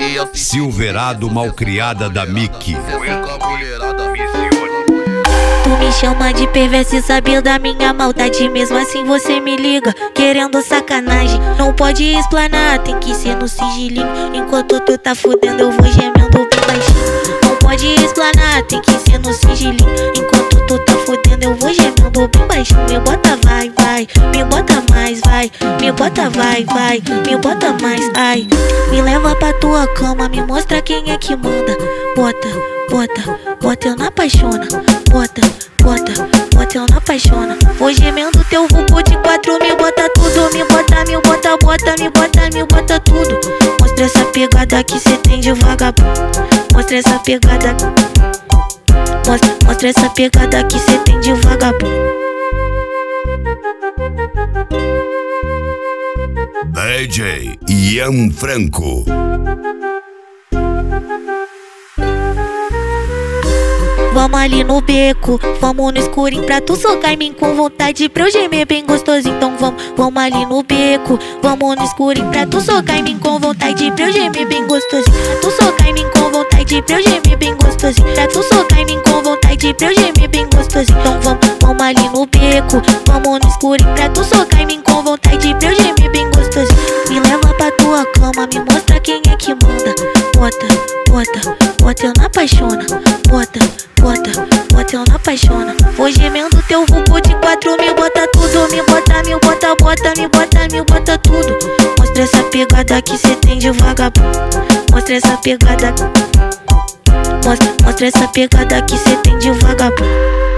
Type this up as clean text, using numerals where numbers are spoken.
Silverado malcriada da Mickey. Tu me chama de perverso e sabe da minha maldade. Mesmo assim você me liga, querendo sacanagem. Não pode explanar, tem que ser no sigilinho. Enquanto tu tá fudendo eu vou gemendo bem baixinho. Não pode explanar, tem que ser no sigilinho. Enquanto tu tá fudendo eu vou gemendo bem baixinho. Me bota vai, vai, me bota mais, vai. Me bota vai, vai, me bota mais, ai. Me leva pra tua cama, me mostra quem é que manda. Bota, bota, bota eu na apaixona. Bota, bota, bota eu na apaixona. Vou gemendo teu vulgo de quatro, me bota tudo. Me bota, me bota, bota, me bota, me bota tudo. Mostra essa pegada que cê tem de vagabundo. Mostra essa pegada. Mostra essa pegada que cê tem de vagabundo. DJ Ian Franco. Vamos ali no beco, vamos no escurinho pra tu socar em mim com vontade pra eu gemer bem gostoso. Então vamos ali no beco, vamos no escurinho pra tu socar em mim com vontade pra eu gemer bem gostoso. Pra tu socar em mim com vontade pra eu gemer bem gostoso. Pra tu socar em mim com vontade pra eu gemer bem gostoso. Então vamos ali no beco, vamos no escurinho pra tu socar em mim com vontade pra eu gemer bem gostoso. Me leva pra tua cama, me mostra quem é que manda. Bota, bota, bota eu na apaixona. Bota, bota, bota eu na apaixona. Vou gemendo teu vulgo de quatro, me bota tudo. Me bota, me bota, bota, me bota, me bota tudo. Mostra essa pegada que cê tem de vagabundo. Mostra essa pegada. Mostra essa pegada que cê tem de vagabundo.